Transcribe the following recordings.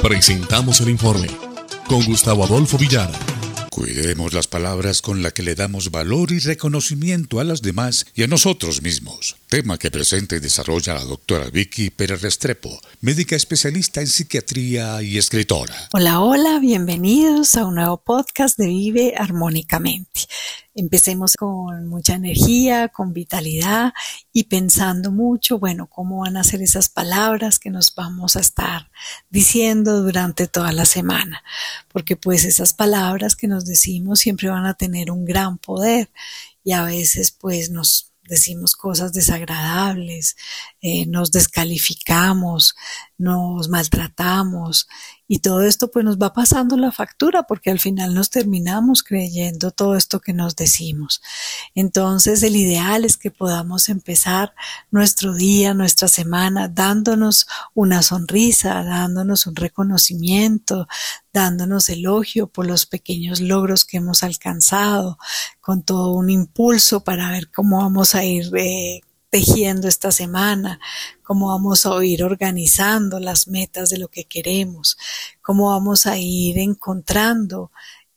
Presentamos el informe con Gustavo Adolfo Villara. Cuidemos las palabras con las que le damos valor y reconocimiento a los demás y a nosotros mismos. Tema que presenta y desarrolla la doctora Vicky Pérez Restrepo, médica especialista en psiquiatría y escritora. Hola, bienvenidos a un nuevo podcast de Vive Armónicamente. Empecemos con mucha energía, con vitalidad y pensando mucho, cómo van a ser esas palabras que nos vamos a estar diciendo durante toda la semana. Porque pues esas palabras que nos decimos siempre van a tener un gran poder y a veces pues nos decimos cosas desagradables, nos descalificamos, nos maltratamos y todo esto pues nos va pasando la factura porque al final nos terminamos creyendo todo esto que nos decimos. Entonces el ideal es que podamos empezar nuestro día, nuestra semana dándonos una sonrisa, dándonos un reconocimiento, dándonos elogio por los pequeños logros que hemos alcanzado, con todo un impulso para ver cómo vamos a ir tejiendo esta semana, cómo vamos a ir organizando las metas de lo que queremos, cómo vamos a ir encontrando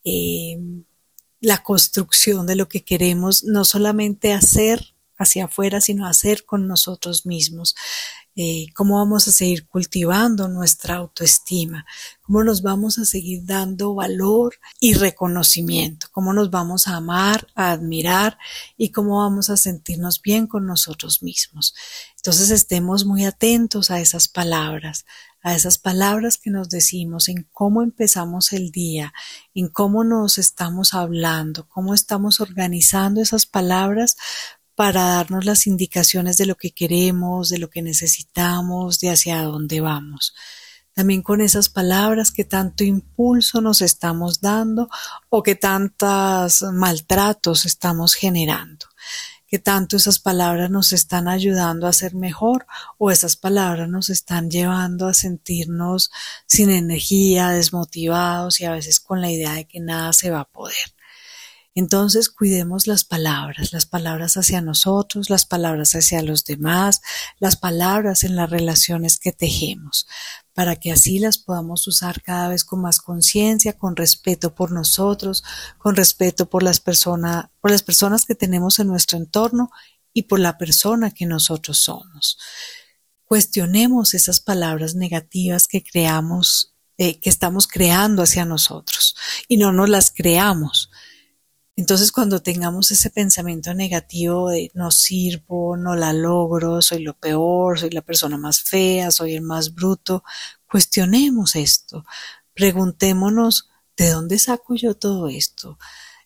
la construcción de lo que queremos, no solamente hacer hacia afuera, sino hacer con nosotros mismos. Cómo vamos a seguir cultivando nuestra autoestima, cómo nos vamos a seguir dando valor y reconocimiento, cómo nos vamos a amar, a admirar y cómo vamos a sentirnos bien con nosotros mismos. Entonces estemos muy atentos a esas palabras que nos decimos, en cómo empezamos el día, en cómo nos estamos hablando, cómo estamos organizando esas palabras para darnos las indicaciones de lo que queremos, de lo que necesitamos, de hacia dónde vamos. También con esas palabras que tanto impulso nos estamos dando o que tantos maltratos estamos generando. Que tanto esas palabras nos están ayudando a ser mejor o esas palabras nos están llevando a sentirnos sin energía, desmotivados y a veces con la idea de que nada se va a poder. Entonces cuidemos las palabras hacia nosotros, las palabras hacia los demás, las palabras en las relaciones que tejemos, para que así las podamos usar cada vez con más conciencia, con respeto por nosotros, con respeto por las personas que tenemos en nuestro entorno y por la persona que nosotros somos. Cuestionemos esas palabras negativas que creamos, que estamos creando hacia nosotros y no nos las creamos. Entonces cuando tengamos ese pensamiento negativo de no sirvo, no la logro, soy lo peor, soy la persona más fea, soy el más bruto, cuestionemos esto, preguntémonos ¿de dónde saco yo todo esto?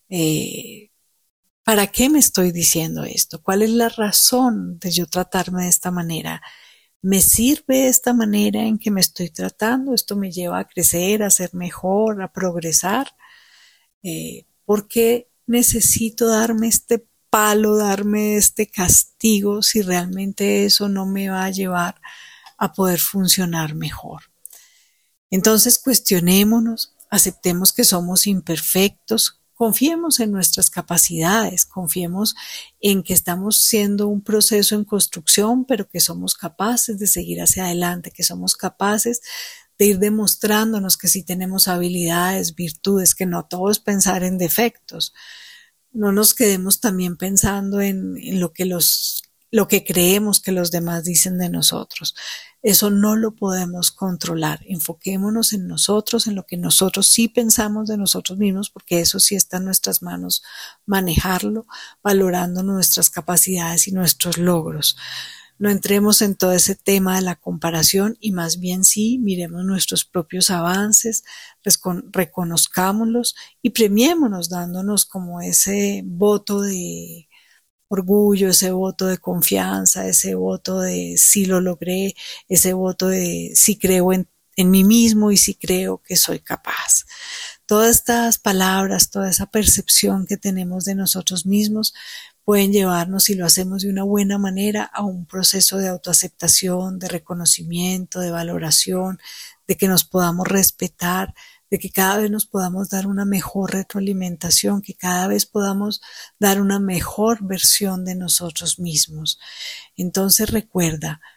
¿Para qué me estoy diciendo esto? ¿Cuál es la razón de yo tratarme de esta manera? ¿Me sirve esta manera en que me estoy tratando? ¿Esto me lleva a crecer, a ser mejor, a progresar? ¿Por qué necesito darme este palo, darme este castigo si realmente eso no me va a llevar a poder funcionar mejor? Entonces cuestionémonos, aceptemos que somos imperfectos, confiemos en nuestras capacidades, confiemos en que estamos siendo un proceso en construcción, pero que somos capaces de seguir hacia adelante, que somos capaces de ir demostrándonos que sí tenemos habilidades, virtudes, que no todo es pensar en defectos. No nos quedemos también pensando en lo que creemos que los demás dicen de nosotros. Eso no lo podemos controlar. Enfoquémonos en nosotros, en lo que nosotros sí pensamos de nosotros mismos, porque eso sí está en nuestras manos manejarlo, valorando nuestras capacidades y nuestros logros. No entremos en todo ese tema de la comparación y más bien sí miremos nuestros propios avances, reconozcámoslos y premiémonos dándonos como ese voto de orgullo, ese voto de confianza, ese voto de sí lo logré, ese voto de sí creo en mí mismo y sí creo que soy capaz. Todas estas palabras, toda esa percepción que tenemos de nosotros mismos pueden llevarnos, si lo hacemos de una buena manera, a un proceso de autoaceptación, de reconocimiento, de valoración, de que nos podamos respetar, de que cada vez nos podamos dar una mejor retroalimentación, que cada vez podamos dar una mejor versión de nosotros mismos. Entonces recuerda,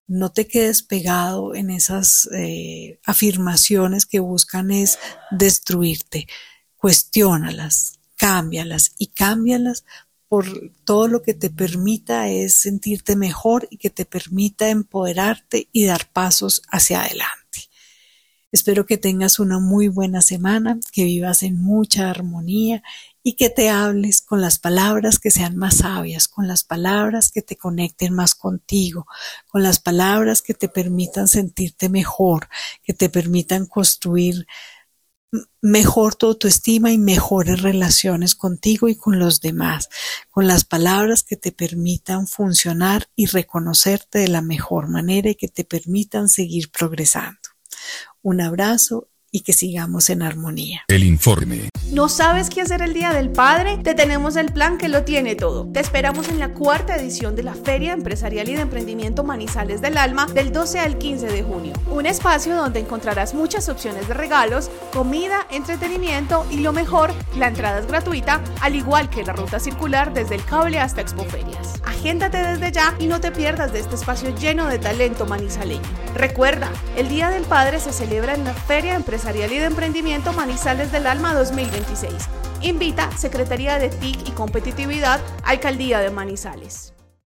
No te quedes pegado en esas afirmaciones que buscan es destruirte. Cuestiónalas, cámbialas y cámbialas por todo lo que te permita es sentirte mejor y que te permita empoderarte y dar pasos hacia adelante. Espero que tengas una muy buena semana, que vivas en mucha armonía y que te hables con las palabras que sean más sabias, con las palabras que te conecten más contigo, con las palabras que te permitan sentirte mejor, que te permitan construir mejor tu autoestima y mejores relaciones contigo y con los demás, con las palabras que te permitan funcionar y reconocerte de la mejor manera y que te permitan seguir progresando. Un abrazo y que sigamos en armonía. El informe. ¿No sabes qué hacer el Día del Padre? Te tenemos el plan que lo tiene todo. Te esperamos en la 4ª edición de la Feria Empresarial y de Emprendimiento Manizales del Alma del 12 al 15 de junio. Un espacio donde encontrarás muchas opciones de regalos, comida, entretenimiento y lo mejor, la entrada es gratuita, al igual que la ruta circular desde el cable hasta Expoferias. Agéndate desde ya y no te pierdas de este espacio lleno de talento manizaleño. Recuerda, el Día del Padre se celebra en la Feria Empresarial y de Emprendimiento Manizales del Alma 2026. Invita Secretaría de TIC y Competitividad, Alcaldía de Manizales.